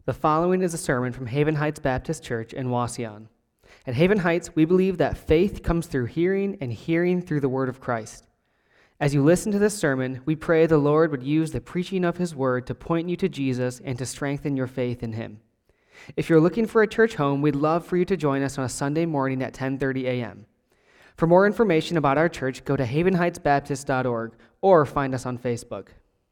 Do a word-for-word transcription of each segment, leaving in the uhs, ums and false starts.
The following is a sermon from Haven Heights Baptist Church in Wauseon. At Haven Heights, we believe that faith comes through hearing and hearing through the word of Christ. As you listen to this sermon, we pray the Lord would use the preaching of his word to point you to Jesus and to strengthen your faith in him. If you're looking for a church home, we'd love for you to join us on a Sunday morning at ten thirty a.m. For more information about our church, go to haven heights baptist dot org or find us on Facebook.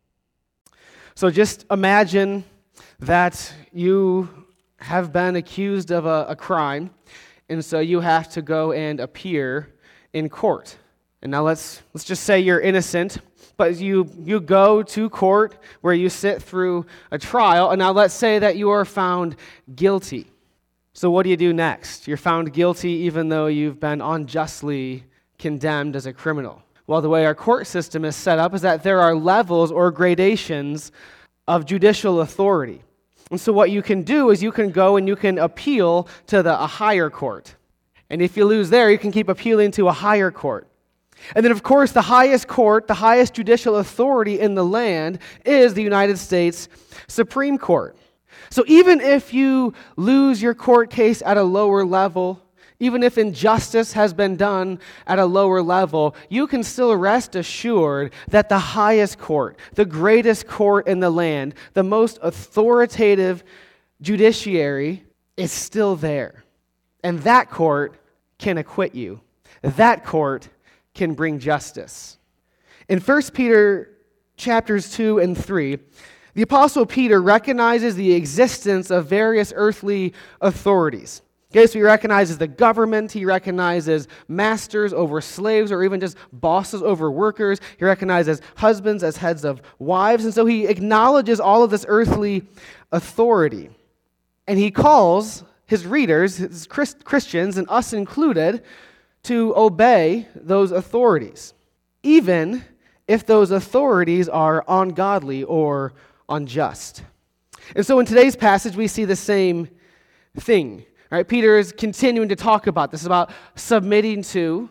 So just imagine that you have been accused of a, a crime, and so you have to go and appear in court. And now let's let's just say you're innocent, but you you go to court where you sit through a trial, and now let's say that you are found guilty. So what do you do next? You're found guilty even though you've been unjustly condemned as a criminal. Well, the way our court system is set up is that there are levels or gradations of judicial authority. And so what you can do is you can go and you can appeal to the a higher court. And if you lose there, you can keep appealing to a higher court. And then, of course, the highest court, the highest judicial authority in the land is the United States Supreme Court. So even if you lose your court case at a lower level, even if injustice has been done at a lower level, you can still rest assured that the highest court, the greatest court in the land, the most authoritative judiciary is still there. And that court can acquit you. That court can bring justice. In First Peter chapters two and three, the Apostle Peter recognizes the existence of various earthly authorities. Okay, so he recognizes the government, he recognizes masters over slaves, or even just bosses over workers. He recognizes husbands as heads of wives, and so he acknowledges all of this earthly authority. And he calls his readers, his Christians, and us included, to obey those authorities, even if those authorities are ungodly or unjust. And so in today's passage, we see the same thing. Right, Peter is continuing to talk about this, about submitting to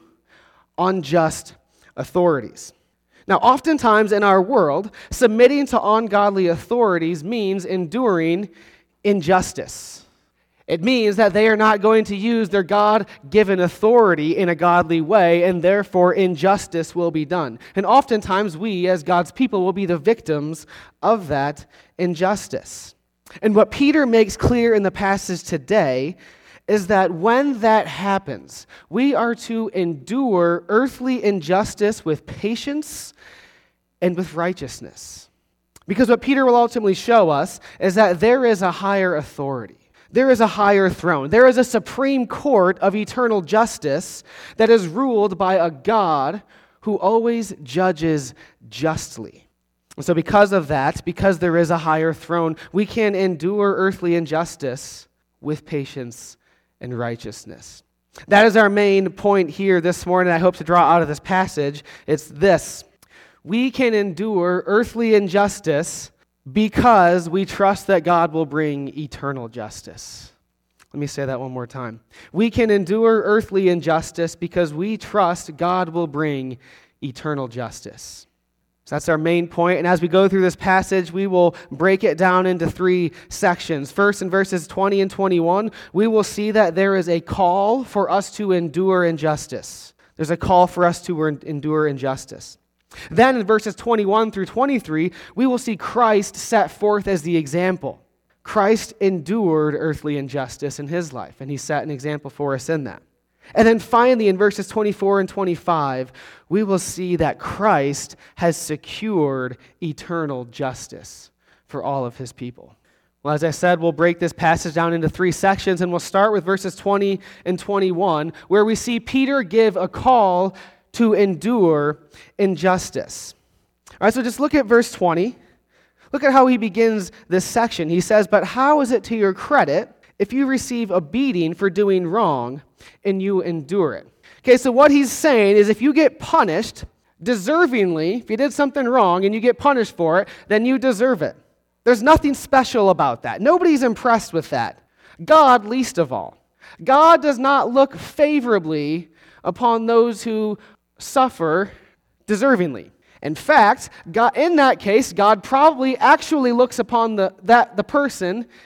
unjust authorities. Now, oftentimes in our world, submitting to ungodly authorities means enduring injustice. It means that they are not going to use their God-given authority in a godly way, and therefore injustice will be done. And oftentimes we, as God's people, will be the victims of that injustice. And what Peter makes clear in the passage today is that when that happens, we are to endure earthly injustice with patience and with righteousness. Because what Peter will ultimately show us is that there is a higher authority. There is a higher throne. There is a supreme court of eternal justice that is ruled by a God who always judges justly. And so because of that, because there is a higher throne, we can endure earthly injustice with patience and righteousness. That is our main point here this morning I hope to draw out of this passage. It's this: we can endure earthly injustice because we trust that God will bring eternal justice. Let me say that one more time. We can endure earthly injustice because we trust God will bring eternal justice. So that's our main point. And as we go through this passage, we will break it down into three sections. First, in verses twenty and twenty-one, we will see that there is a call for us to endure injustice. There's a call for us to endure injustice. Then in verses twenty-one through twenty-three, we will see Christ set forth as the example. Christ endured earthly injustice in his life, and he set an example for us in that. And then finally, in verses twenty-four and twenty-five, we will see that Christ has secured eternal justice for all of his people. Well, as I said, we'll break this passage down into three sections, and we'll start with verses twenty and twenty-one, where we see Peter give a call to endure injustice. All right, so just look at verse twenty. Look at how he begins this section. He says, "But how is it to your credit if you receive a beating for doing wrong and you endure it?" Okay, so what he's saying is if you get punished deservingly, if you did something wrong and you get punished for it, then you deserve it. There's nothing special about that. Nobody's impressed with that. God least of all. God does not look favorably upon those who suffer deservingly. In fact, God, in that case, God probably actually looks upon the, that, the person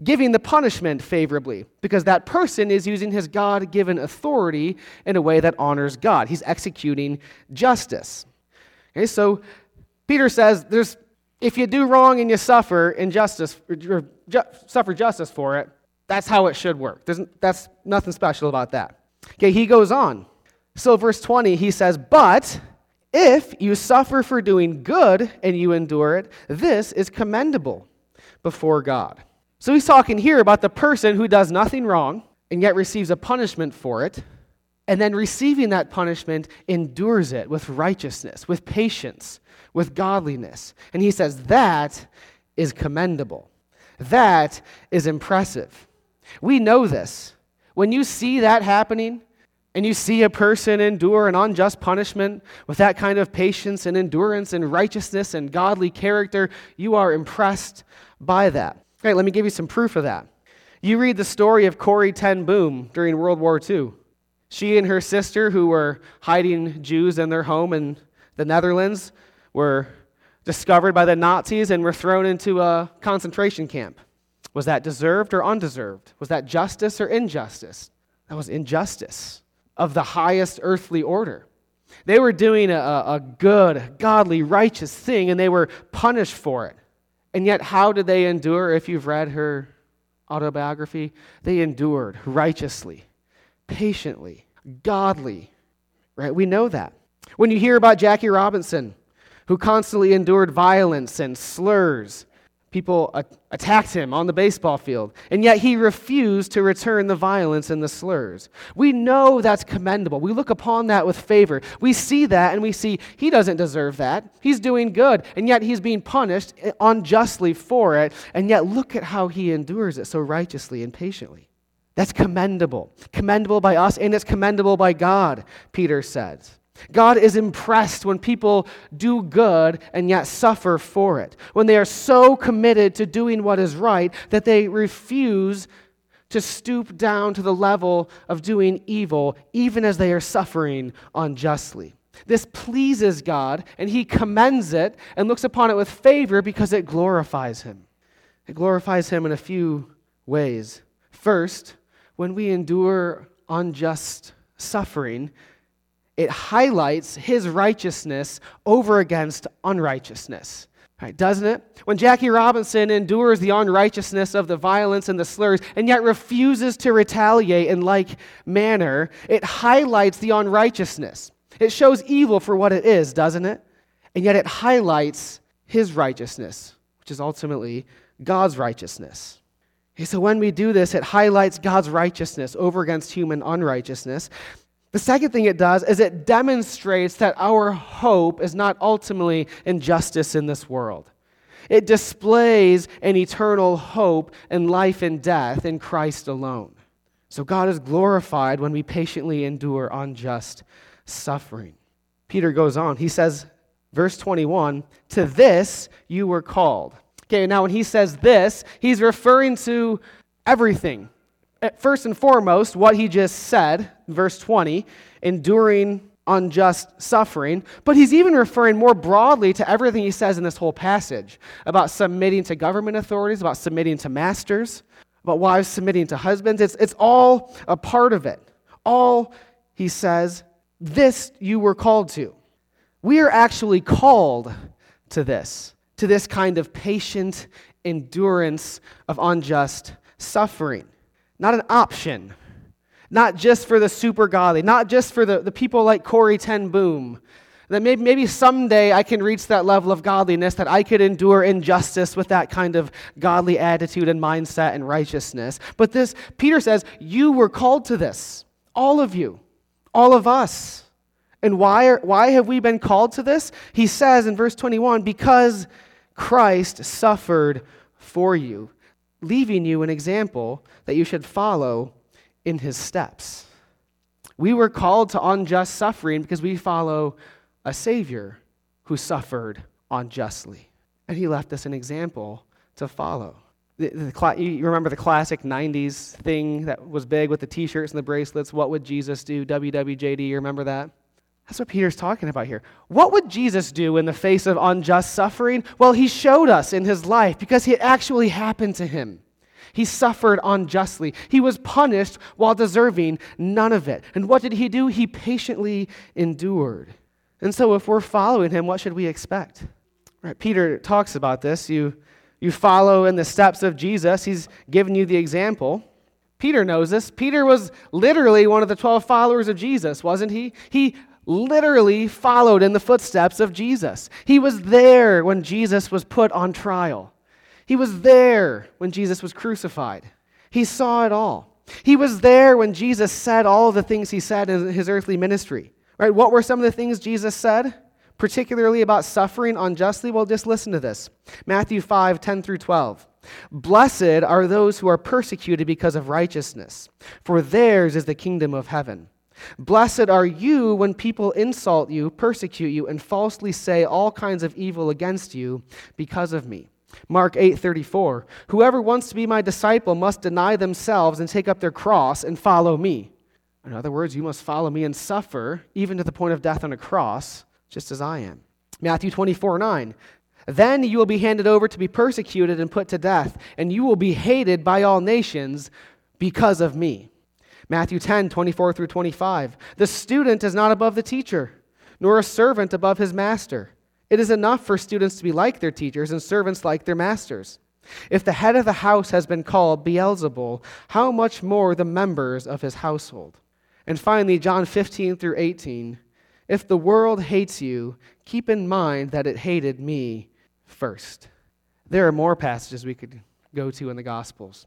giving the punishment favorably, because that person is using his God-given authority in a way that honors God. He's executing justice. Okay, so Peter says, "There's if you do wrong and you suffer injustice, or ju- suffer justice for it, that's how it should work. There's, that's nothing special about that." Okay, he goes on. So verse twenty, he says, "But if you suffer for doing good and you endure it, this is commendable before God." So he's talking here about the person who does nothing wrong and yet receives a punishment for it, and then receiving that punishment endures it with righteousness, with patience, with godliness. And he says that is commendable. That is impressive. We know this. When you see that happening, and you see a person endure an unjust punishment with that kind of patience and endurance and righteousness and godly character, you are impressed by that. Okay, let me give you some proof of that. You read the story of Corrie ten Boom during World War Two. She and her sister, who were hiding Jews in their home in the Netherlands, were discovered by the Nazis and were thrown into a concentration camp. Was that deserved or undeserved? Was that justice or injustice? That was injustice of the highest earthly order. They were doing a, a good, godly, righteous thing, and they were punished for it. And yet, how did they endure? If you've read her autobiography, they endured righteously, patiently, godly. Right? We know that. When you hear about Jackie Robinson, who constantly endured violence and slurs, people a- attacked him on the baseball field, and yet he refused to return the violence and the slurs. We know that's commendable. We look upon that with favor. We see that and we see he doesn't deserve that. He's doing good, and yet he's being punished unjustly for it, and yet look at how he endures it so righteously and patiently. That's commendable. Commendable by us, and it's commendable by God, Peter says. God is impressed when people do good and yet suffer for it, when they are so committed to doing what is right that they refuse to stoop down to the level of doing evil, even as they are suffering unjustly. This pleases God, and he commends it and looks upon it with favor because it glorifies him. It glorifies him in a few ways. First, when we endure unjust suffering, it highlights his righteousness over against unrighteousness, right, doesn't it? When Jackie Robinson endures the unrighteousness of the violence and the slurs and yet refuses to retaliate in like manner, it highlights the unrighteousness. It shows evil for what it is, doesn't it? And yet it highlights his righteousness, which is ultimately God's righteousness. Okay, so when we do this, it highlights God's righteousness over against human unrighteousness. The second thing it does is it demonstrates that our hope is not ultimately in justice in this world. It displays an eternal hope in life and death in Christ alone. So God is glorified when we patiently endure unjust suffering. Peter goes on. He says, verse twenty-one, "To this you were called." Okay, now when he says this, he's referring to everything. First and foremost, what he just said, verse twenty, enduring unjust suffering, but he's even referring more broadly to everything he says in this whole passage about submitting to government authorities, about submitting to masters, about wives submitting to husbands. It's, it's all a part of it. All, he says, this you were called to. We are actually called to this, to this kind of patient endurance of unjust suffering. Not an option, not just for the super godly, not just for the, the people like Corrie ten Boom, that maybe, maybe someday I can reach that level of godliness that I could endure injustice with that kind of godly attitude and mindset and righteousness. But this, Peter says, you were called to this, all of you, all of us. And why, are, why have we been called to this? He says in verse twenty-one, because Christ suffered for you, leaving you an example that you should follow in his steps. We were called to unjust suffering because we follow a Savior who suffered unjustly. And he left us an example to follow. The, the, you remember the classic nineties thing that was big with the t-shirts and the bracelets, what would Jesus do, W W J D, you remember that? That's what Peter's talking about here. What would Jesus do in the face of unjust suffering? Well, he showed us in his life because it actually happened to him. He suffered unjustly. He was punished while deserving none of it. And what did he do? He patiently endured. And so if we're following him, what should we expect? Right, Peter talks about this. You, you follow in the steps of Jesus. He's given you the example. Peter knows this. Peter was literally one of the twelve followers of Jesus, wasn't he? He literally followed in the footsteps of Jesus. He was there when Jesus was put on trial. He was there when Jesus was crucified. He saw it all. He was there when Jesus said all of the things he said in his earthly ministry. Right? What were some of the things Jesus said, particularly about suffering unjustly? Well, just listen to this. Matthew five, ten through twelve. Blessed are those who are persecuted because of righteousness, for theirs is the kingdom of heaven. Blessed are you when people insult you, persecute you, and falsely say all kinds of evil against you because of me. Mark eight thirty-four. Whoever wants to be my disciple must deny themselves and take up their cross and follow me. In other words, you must follow me and suffer, even to the point of death on a cross, just as I am. Matthew twenty-four nine. Then you will be handed over to be persecuted and put to death, and you will be hated by all nations because of me. Matthew ten twenty-four through twenty-five. The student is not above the teacher, nor a servant above his master. It is enough for students to be like their teachers and servants like their masters. If the head of the house has been called Beelzebul, how much more the members of his household? And finally, John fifteen through eighteen. If the world hates you, keep in mind that it hated me first. There are more passages we could go to in the Gospels.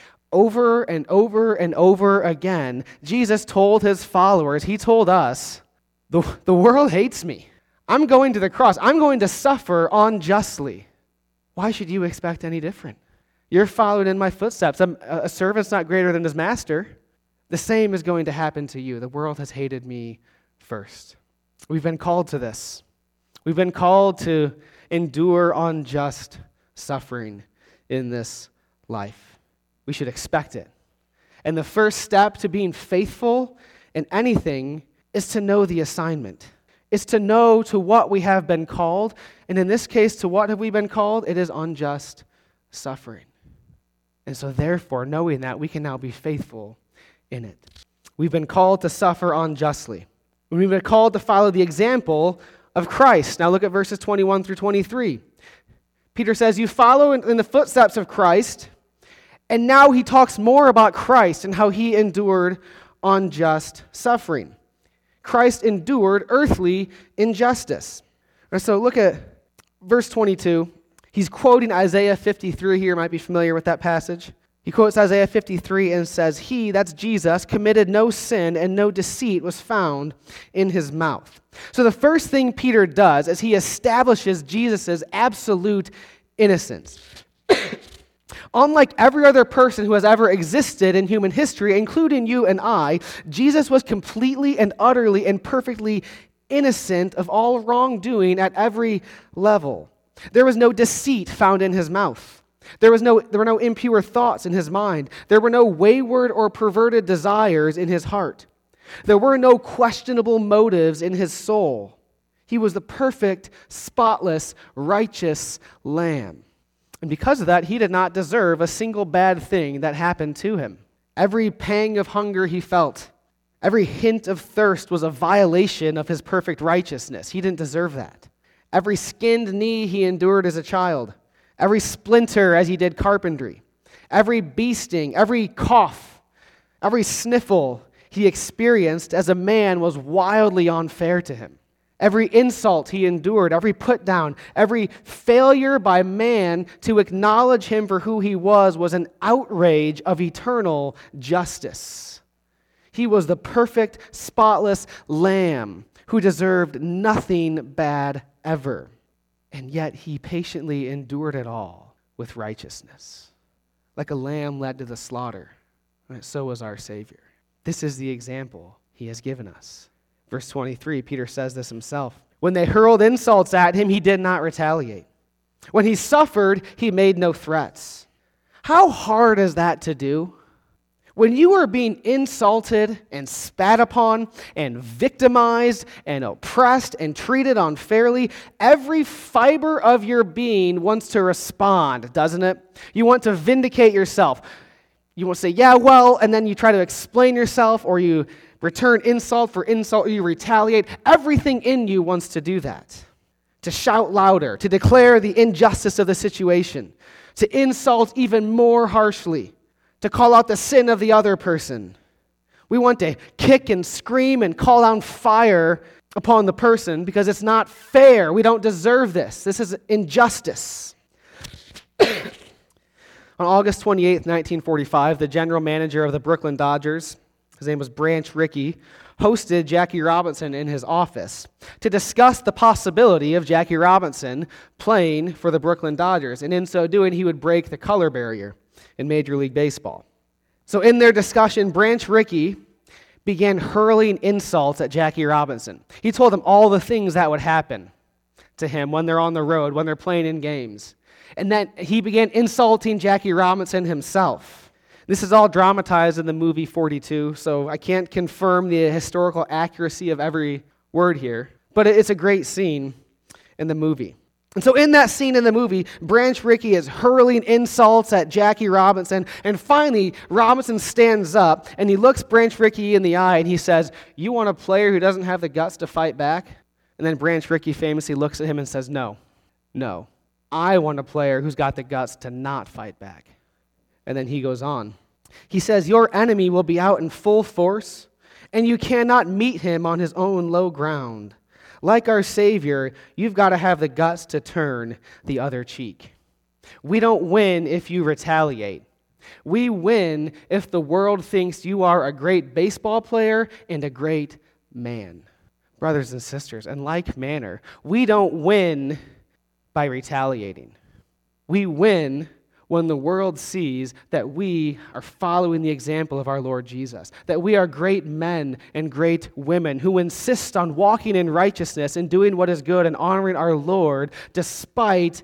Over and over and over again, Jesus told his followers, he told us, the, the world hates me. I'm going to the cross. I'm going to suffer unjustly. Why should you expect any different? You're following in my footsteps. I'm, a servant's not greater than his master. The same is going to happen to you. The world has hated me first. We've been called to this. We've been called to endure unjust suffering in this life. We should expect it. And the first step to being faithful in anything is to know the assignment. It's to know to what we have been called. And in this case, to what have we been called? It is unjust suffering. And so therefore, knowing that, we can now be faithful in it. We've been called to suffer unjustly. We've been called to follow the example of Christ. Now look at verses twenty-one through twenty-three. Peter says, you follow in the footsteps of Christ, and now he talks more about Christ and how he endured unjust suffering. Christ endured earthly injustice. So look at verse twenty-two. He's quoting Isaiah fifty-three here. You might be familiar with that passage. He quotes Isaiah fifty-three and says, he, that's Jesus, committed no sin and no deceit was found in his mouth. So the first thing Peter does is he establishes Jesus' absolute innocence. Unlike every other person who has ever existed in human history, including you and I, Jesus was completely and utterly and perfectly innocent of all wrongdoing at every level. There was no deceit found in his mouth. There was no, there were no impure thoughts in his mind. There were no wayward or perverted desires in his heart. There were no questionable motives in his soul. He was the perfect, spotless, righteous Lamb. And because of that, he did not deserve a single bad thing that happened to him. Every pang of hunger he felt, every hint of thirst was a violation of his perfect righteousness. He didn't deserve that. Every skinned knee he endured as a child, every splinter as he did carpentry, every bee sting, every cough, every sniffle he experienced as a man was wildly unfair to him. Every insult he endured, every put down, every failure by man to acknowledge him for who he was was an outrage of eternal justice. He was the perfect, spotless Lamb who deserved nothing bad ever. And yet he patiently endured it all with righteousness. Like a lamb led to the slaughter, so was our Savior. This is the example he has given us. Verse twenty-three, Peter says this himself. When they hurled insults at him, he did not retaliate. When he suffered, he made no threats. How hard is that to do? When you are being insulted and spat upon and victimized and oppressed and treated unfairly, every fiber of your being wants to respond, doesn't it? You want to vindicate yourself. You want to say, yeah, well, and then you try to explain yourself, or you return insult for insult, or you retaliate. Everything in you wants to do that. To shout louder, to declare the injustice of the situation, to insult even more harshly, to call out the sin of the other person. We want to kick and scream and call down fire upon the person because it's not fair. We don't deserve this. This is injustice. On August twenty-eighth, nineteen forty-five, the general manager of the Brooklyn Dodgers, his name was Branch Rickey, hosted Jackie Robinson in his office to discuss the possibility of Jackie Robinson playing for the Brooklyn Dodgers. And in so doing, he would break the color barrier in Major League Baseball. So in their discussion, Branch Rickey began hurling insults at Jackie Robinson. He told him all the things that would happen to him when they're on the road, when they're playing in games. And then he began insulting Jackie Robinson himself. This is all dramatized in the movie forty-two, so I can't confirm the historical accuracy of every word here, but it's a great scene in the movie. And so in that scene in the movie, Branch Rickey is hurling insults at Jackie Robinson, and finally, Robinson stands up, and he looks Branch Rickey in the eye, and he says, "You want a player who doesn't have the guts to fight back?" And then Branch Rickey famously looks at him and says, "No, no. I want a player who's got the guts to not fight back." And then he goes on. He says, "Your enemy will be out in full force, and you cannot meet him on his own low ground. Like our Savior, you've got to have the guts to turn the other cheek. We don't win if you retaliate. We win if the world thinks you are a great baseball player and a great man." Brothers and sisters, in like manner, we don't win by retaliating. We win when the world sees that we are following the example of our Lord Jesus, that we are great men and great women who insist on walking in righteousness and doing what is good and honoring our Lord despite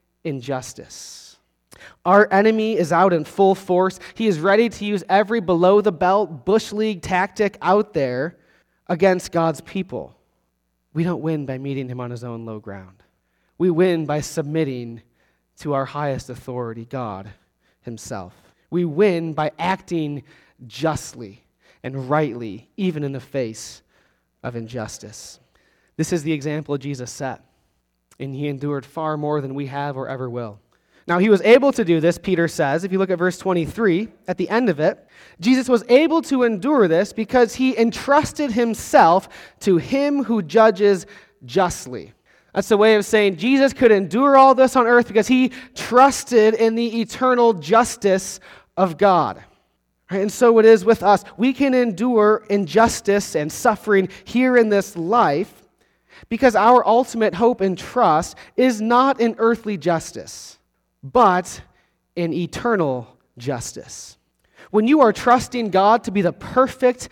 injustice. Our enemy is out in full force. He is ready to use every below-the-belt Bush League tactic out there against God's people. We don't win by meeting him on his own low ground. We win by submitting to our highest authority, God himself. We win by acting justly and rightly, even in the face of injustice. This is the example Jesus set, and he endured far more than we have or ever will. Now, he was able to do this, Peter says, if you look at verse twenty-three, at the end of it, Jesus was able to endure this because he entrusted himself to him who judges justly. That's a way of saying Jesus could endure all this on earth because he trusted in the eternal justice of God. Right? And so it is with us. We can endure injustice and suffering here in this life because our ultimate hope and trust is not in earthly justice, but in eternal justice. When you are trusting God to be the perfect,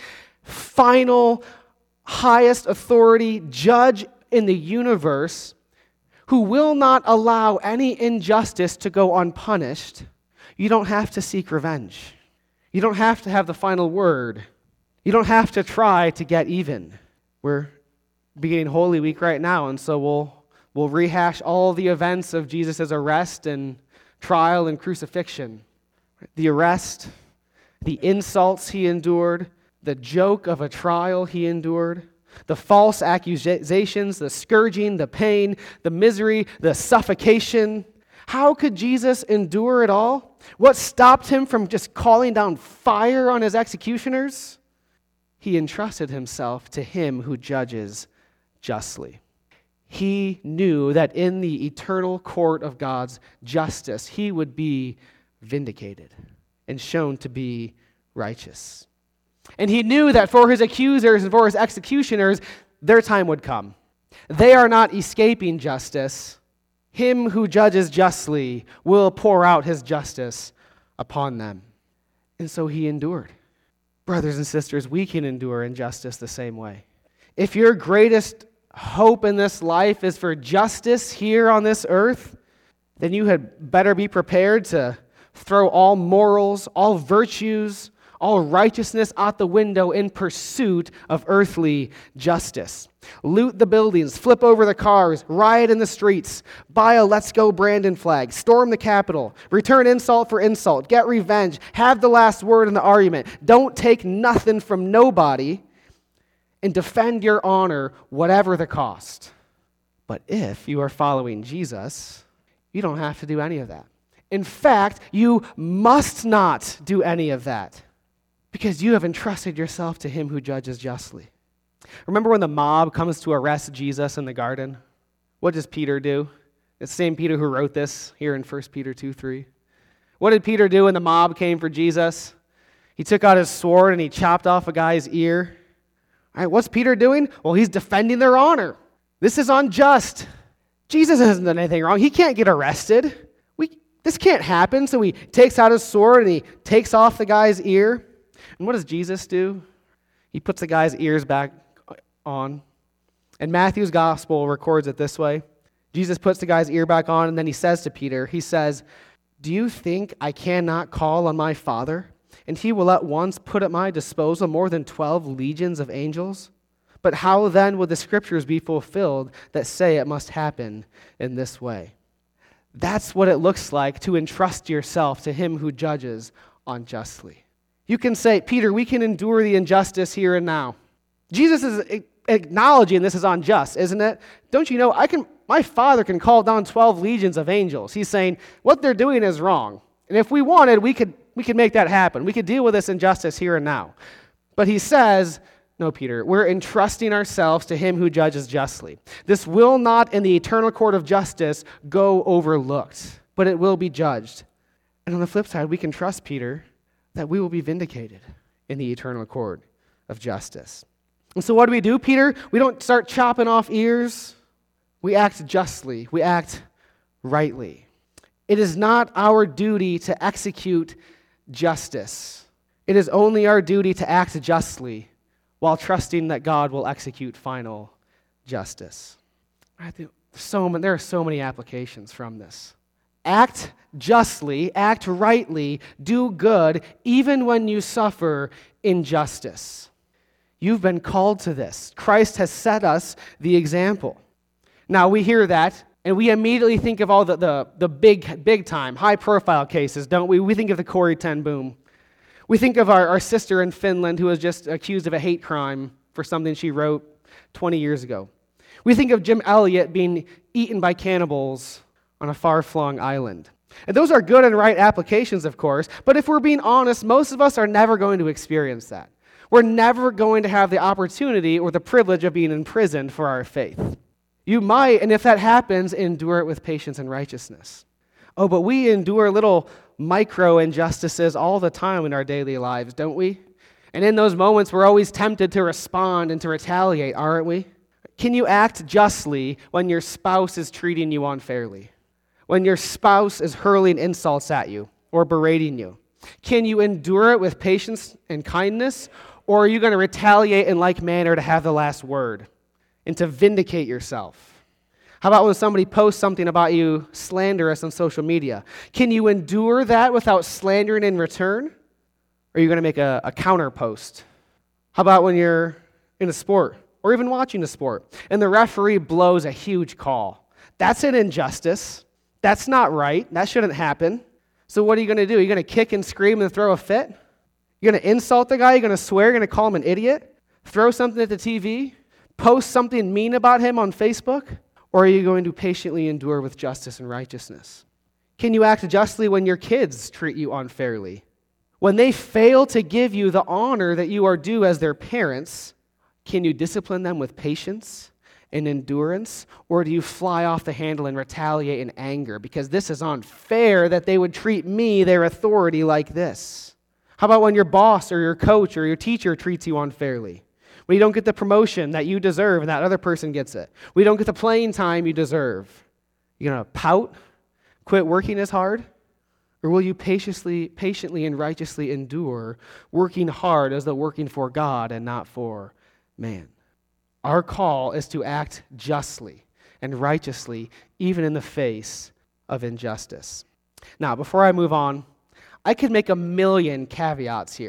final, highest authority judge in the universe, who will not allow any injustice to go unpunished, you don't have to seek revenge. You don't have to have the final word. You don't have to try to get even. We're beginning Holy Week right now, and so we'll we'll rehash all the events of Jesus' arrest and trial and crucifixion. The arrest, the insults he endured, the joke of a trial he endured, the false accusations, the scourging, the pain, the misery, the suffocation. How could Jesus endure it all? What stopped him from just calling down fire on his executioners? He entrusted himself to him who judges justly. He knew that in the eternal court of God's justice, he would be vindicated and shown to be righteous. And he knew that for his accusers and for his executioners, their time would come. They are not escaping justice. Him who judges justly will pour out his justice upon them. And so he endured. Brothers and sisters, we can endure injustice the same way. If your greatest hope in this life is for justice here on this earth, then you had better be prepared to throw all morals, all virtues, all righteousness out the window in pursuit of earthly justice. Loot the buildings, flip over the cars, riot in the streets, buy a Let's Go Brandon flag, storm the Capitol, return insult for insult, get revenge, have the last word in the argument. Don't take nothing from nobody and defend your honor, whatever the cost. But if you are following Jesus, you don't have to do any of that. In fact, you must not do any of that because you have entrusted yourself to him who judges justly. Remember when the mob comes to arrest Jesus in the garden? What does Peter do? It's the same Peter who wrote this here in First Peter two three. What did Peter do when the mob came for Jesus? He took out his sword and he chopped off a guy's ear. All right, what's Peter doing? Well, he's defending their honor. This is unjust. Jesus hasn't done anything wrong. He can't get arrested. We, this can't happen. So he takes out his sword and he takes off the guy's ear. And what does Jesus do? He puts the guy's ears back on. And Matthew's gospel records it this way. Jesus puts the guy's ear back on, and then he says to Peter, he says, "Do you think I cannot call on my Father, and he will at once put at my disposal more than twelve legions of angels? But how then would the scriptures be fulfilled that say it must happen in this way?" That's what it looks like to entrust yourself to him who judges unjustly. You can say, Peter, we can endure the injustice here and now. Jesus is acknowledging this is unjust, isn't it? Don't you know, I can, my Father can call down twelve legions of angels. He's saying what they're doing is wrong. And if we wanted, we could, we could make that happen. We could deal with this injustice here and now. But he says, no, Peter, we're entrusting ourselves to him who judges justly. This will not in the eternal court of justice go overlooked, but it will be judged. And on the flip side, we can trust Peter that we will be vindicated in the eternal court of justice. And so what do we do, Peter? We don't start chopping off ears. We act justly. We act rightly. It is not our duty to execute justice. It is only our duty to act justly while trusting that God will execute final justice. I think so many, there are so many applications from this. Act justly, act rightly, do good, even when you suffer injustice. You've been called to this. Christ has set us the example. Now, we hear that, and we immediately think of all the, the, the big, big time, high-profile cases, don't we? We think of the Corrie ten Boom. We think of our, our sister in Finland who was just accused of a hate crime for something she wrote twenty years ago. We think of Jim Elliot being eaten by cannibals on a far-flung island. And those are good and right applications, of course, but if we're being honest, most of us are never going to experience that. We're never going to have the opportunity or the privilege of being imprisoned for our faith. You might, and if that happens, endure it with patience and righteousness. Oh, but we endure little micro injustices all the time in our daily lives, don't we? And in those moments, we're always tempted to respond and to retaliate, aren't we? Can you act justly when your spouse is treating you unfairly? When your spouse is hurling insults at you or berating you? Can you endure it with patience and kindness? Or are you going to retaliate in like manner to have the last word and to vindicate yourself? How about when somebody posts something about you slanderous on social media? Can you endure that without slandering in return? Or are you going to make a, a counter post? How about when you're in a sport or even watching a sport and the referee blows a huge call? That's an injustice. That's not right. That shouldn't happen. So what are you going to do? Are you going to kick and scream and throw a fit? You're going to insult the guy? You're going to swear? You're going to call him an idiot? Throw something at the T V? Post something mean about him on Facebook? Or are you going to patiently endure with justice and righteousness? Can you act justly when your kids treat you unfairly? When they fail to give you the honor that you are due as their parents, can you discipline them with patience and endurance? Or do you fly off the handle and retaliate in anger? Because this is unfair that they would treat me, their authority, like this. How about when your boss or your coach or your teacher treats you unfairly? When you don't get the promotion that you deserve and that other person gets it. When you don't get the playing time you deserve. You going to pout? Quit working as hard? Or will you patiently, patiently and righteously endure, working hard as though working for God and not for man? Our call is to act justly and righteously, even in the face of injustice. Now, before I move on, I could make a million caveats here.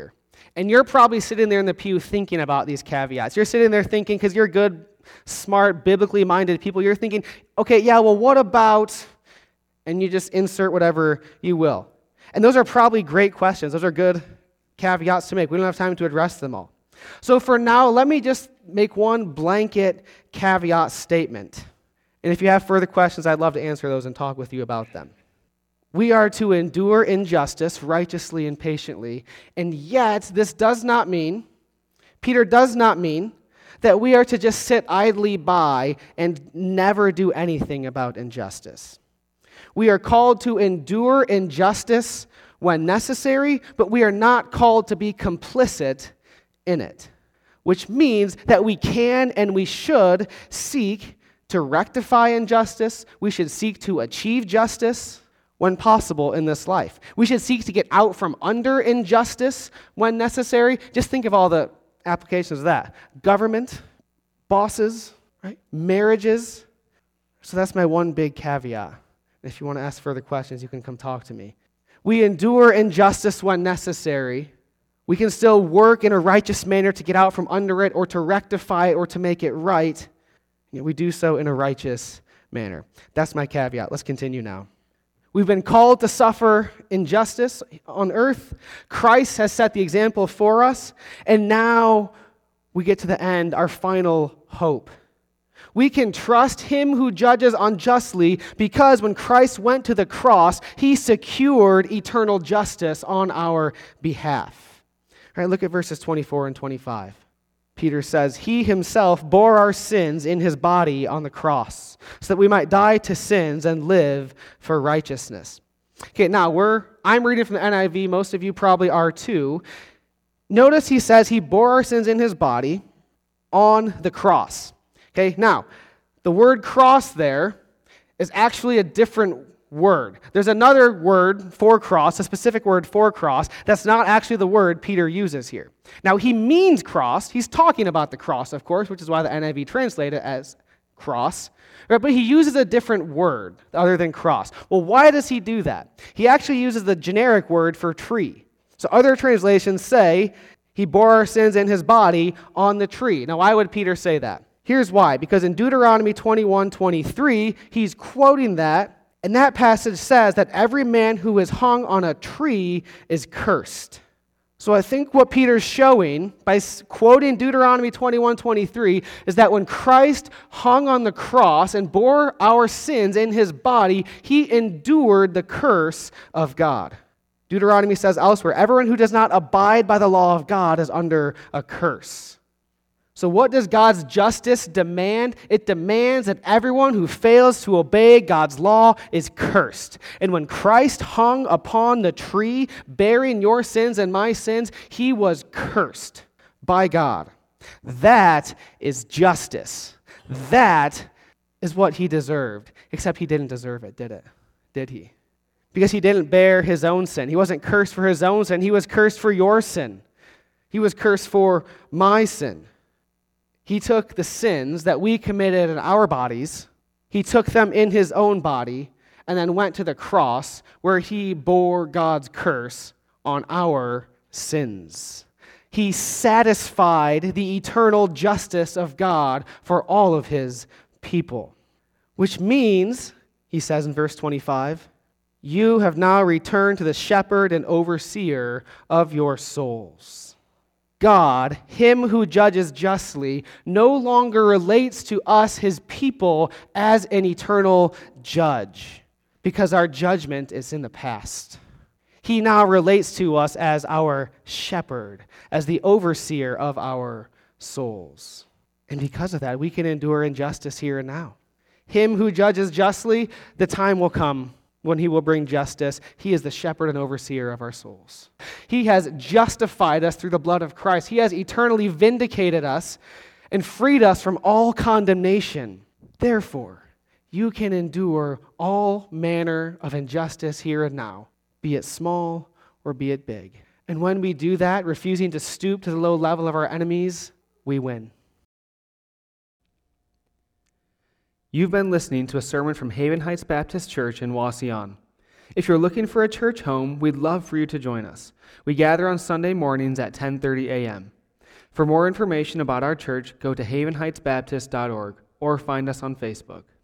And you're probably sitting there in the pew thinking about these caveats. You're sitting there thinking, because you're good, smart, biblically minded people, you're thinking, okay, yeah, well, what about, and you just insert whatever you will. And those are probably great questions. Those are good caveats to make. We don't have time to address them all. So for now, let me just make one blanket caveat statement. And if you have further questions, I'd love to answer those and talk with you about them. We are to endure injustice righteously and patiently, and yet this does not mean, Peter does not mean, that we are to just sit idly by and never do anything about injustice. We are called to endure injustice when necessary, but we are not called to be complicit in it, which means that we can and we should seek to rectify injustice. We should seek to achieve justice when possible in this life. We should seek to get out from under injustice when necessary. Just think of all the applications of that. Government, bosses, right? Marriages. So that's my one big caveat. If you want to ask further questions, you can come talk to me. We endure injustice when necessary. We can still work in a righteous manner to get out from under it or to rectify it or to make it right. Yet we do so in a righteous manner. That's my caveat. Let's continue now. We've been called to suffer injustice on earth. Christ has set the example for us. And now we get to the end, our final hope. We can trust him who judges unjustly because when Christ went to the cross, he secured eternal justice on our behalf. All right, look at verses twenty-four and twenty-five. Peter says, he himself bore our sins in his body on the cross so that we might die to sins and live for righteousness. Okay, now we're, I'm reading from the N I V. Most of you probably are too. Notice he says he bore our sins in his body on the cross. Okay, now, the word cross there is actually a different word. There's another word for cross, a specific word for cross, that's not actually the word Peter uses here. Now, he means cross. He's talking about the cross, of course, which is why the N I V translated it as cross. Right? But he uses a different word other than cross. Well, why does he do that? He actually uses the generic word for tree. So other translations say he bore our sins in his body on the tree. Now, why would Peter say that? Here's why. Because in Deuteronomy twenty-one twenty-three, he's quoting that. And that passage says that every man who is hung on a tree is cursed. So I think what Peter's showing by quoting Deuteronomy twenty-one twenty-three is that when Christ hung on the cross and bore our sins in his body, he endured the curse of God. Deuteronomy says elsewhere, everyone who does not abide by the law of God is under a curse. So what does God's justice demand? It demands that everyone who fails to obey God's law is cursed. And when Christ hung upon the tree, bearing your sins and my sins, he was cursed by God. That is justice. That is what he deserved. Except he didn't deserve it, did it? Did he? Because he didn't bear his own sin. He wasn't cursed for his own sin. He was cursed for your sin. He was cursed for my sin. He took the sins that we committed in our bodies, he took them in his own body, and then went to the cross where he bore God's curse on our sins. He satisfied the eternal justice of God for all of his people. Which means, he says in verse twenty-five, you have now returned to the shepherd and overseer of your souls. God, him who judges justly, no longer relates to us, his people, as an eternal judge, because our judgment is in the past. He now relates to us as our shepherd, as the overseer of our souls. And because of that, we can endure injustice here and now. Him who judges justly, the time will come when he will bring justice. He is the shepherd and overseer of our souls. He has justified us through the blood of Christ. He has eternally vindicated us and freed us from all condemnation. Therefore, you can endure all manner of injustice here and now, be it small or be it big. And when we do that, refusing to stoop to the low level of our enemies, we win. You've been listening to a sermon from Haven Heights Baptist Church in Wauseon. If you're looking for a church home, we'd love for you to join us. We gather on Sunday mornings at ten thirty a.m. For more information about our church, go to haven heights baptist dot org or find us on Facebook.